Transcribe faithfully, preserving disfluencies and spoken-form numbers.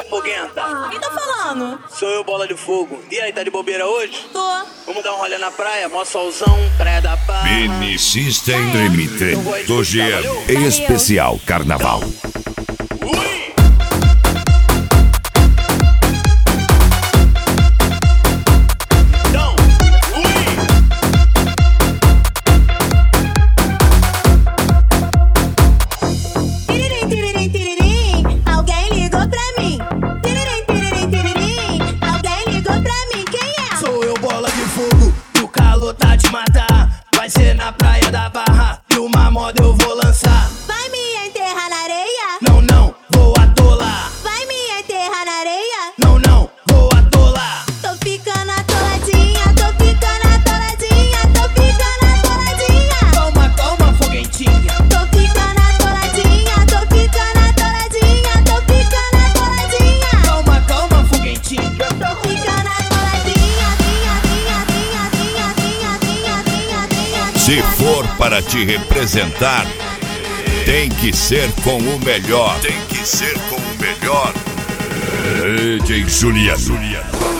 é, foguenta? Quem tá falando? Sou eu, Bola de Fogo. E aí, tá de bobeira hoje? Tô. Vamos dar um rolê na praia, mó solzão, praia da Barra. Mini System Treme Treme do G M. Valeu. Especial Carnaval. Ui! Então, ui! Tiririm, tiririm, tiririm, alguém ligou pra mim. Tiririm, tiririm, tiririm, alguém ligou pra mim. Quem é? Sou eu, Bola de Fogo, e o calor tá de matar. Vai ser na praia da Barra, e uma moda eu vou lançar. Vai me enterrar na areia? Não, não, vou atolar. Vai me enterrar na areia? Não, não, vou atolar. Tô ficando atoladinha, tô ficando atoladinha, tô ficando atoladinha. Calma, calma, foguentinha. Tô ficando atoladinha, tô ficando atoladinha, tô ficando atoladinha. Calma, calma, foguentinha. Tô ficando atoladinha, dinha, dinha, dinha, dinha, dinha, dinha, dinha, dinha. Se for para te representar, tem que ser com o melhor. Tem que ser com o melhor. D J Juliano.